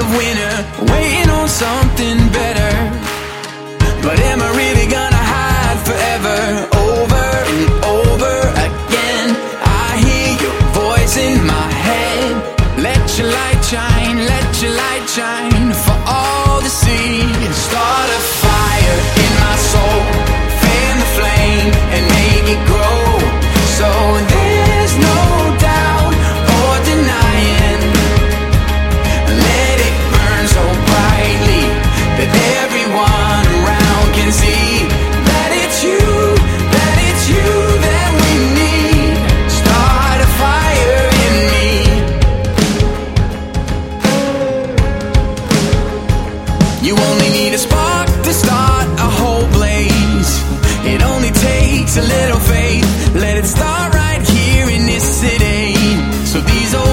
winner, waiting on something better. But am I really gonna hide forever? Over and over again, I hear your voice in my head. Let your light shine, let your light shine for all to see. Start a fire in my soul, fan the flame and make it grow. So there's no doubt or denying. Let it burn so brightly that everyone around can see that it's you that we need. Start a fire in me. You only need a spark to start a whole blaze. It only takes a little faith. Let it start right here in this city. So these